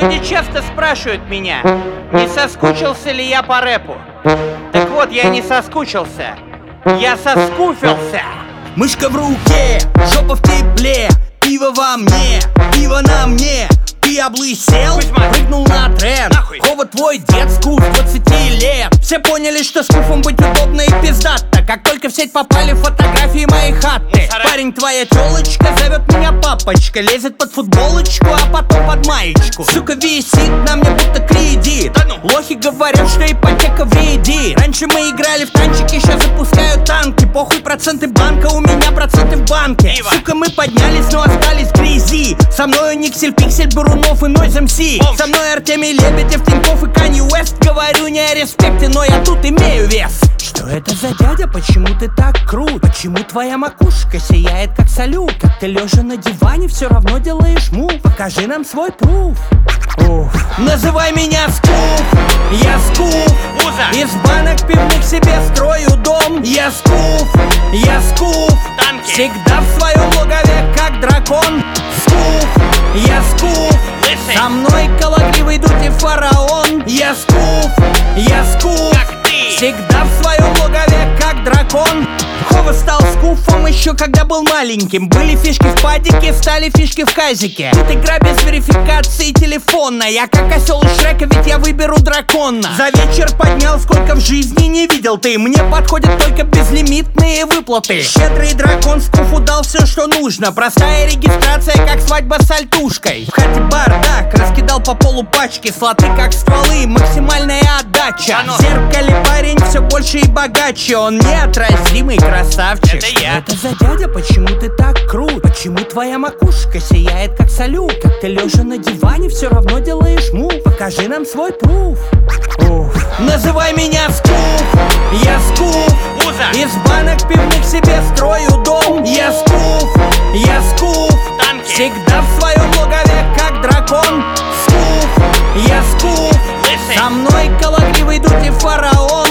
Люди часто спрашивают меня, не соскучился ли я по рэпу. Так вот, я не соскучился, я соскуфился. Мышка в руке, жопа в тепле, пиво во мне, пиво на мне. Ты облысел, Кузьма, прыгнул на тренд. нахуй. Хова твой дед, скуф 20 лет. Все поняли, что скуфом быть удобно и пиздато. Как только в сеть попали фотографии моей хаты. Мусора. Парень, твоя тёлочка зовет меня папочка. Лезет под футболочку, а потом под маечку. Сука висит на мне будто кредит. Да ну. Лохи говорят, что ипотека вредит. Раньше мы играли в танчики, сейчас запускают танки. Похуй проценты банка, у меня проценты в банке. Пиво. Сука, мы поднялись, но остались в грязи. Со мною Никсель, Пиксель, Бурунов и Нойз МС. Бомж. Со мной Артемий Лебедев, Тинькофф и Канье Уэст. Говорю не о респекте, но я тут имею вес. Что это за дядя? Почему ты так крут? Почему твоя макушка сияет как салют? Как ты лежа на диване все равно делаешь мув. Покажи нам свой пруф. Называй меня Скуф, я Скуф. Муза. Из банок пивных себе строю дом. Я Скуф, я Скуф. Танки. Всегда в своем логове как дракон. Скуф, я Скуф. Лысый. Со мной калагривый дуть и фараон. Я Скуф, я Скуф. Как ты. Всегда в своем логове как дракон. Хова стал скуфом еще когда был маленьким. Были фишки в падике, стали фишки в казике. Тут игра без верификации телефона. Я как осел из Шрека, ведь я выберу дракона. За вечер поднял, сколько в жизни не видел ты. Мне подходят только безлимитные выплаты. Щедрый дракон Скуфу дал все, что нужно. Простая регистрация, как свадьба с альтушкой. В хате бардак, раскидал по полу пачки. Слоты как стволы, максимальная отдача. В зеркале парень все больше и богаче. Он неотразимый красавчик. Это я. Что это за дядя? Почему ты так крут? Почему твоя макушка сияет как салют? Как ты лежа на диване все равно делаешь мув. Покажи нам свой пруф. Называй меня Скуф, я Скуф. Муза. Из банок пивных себе строю дом. Я Скуф, я Скуф. Танки. Всегда в своем логове как дракон. Скуф, я Скуф. Лысый. Со мной калагривый дуть и фараон.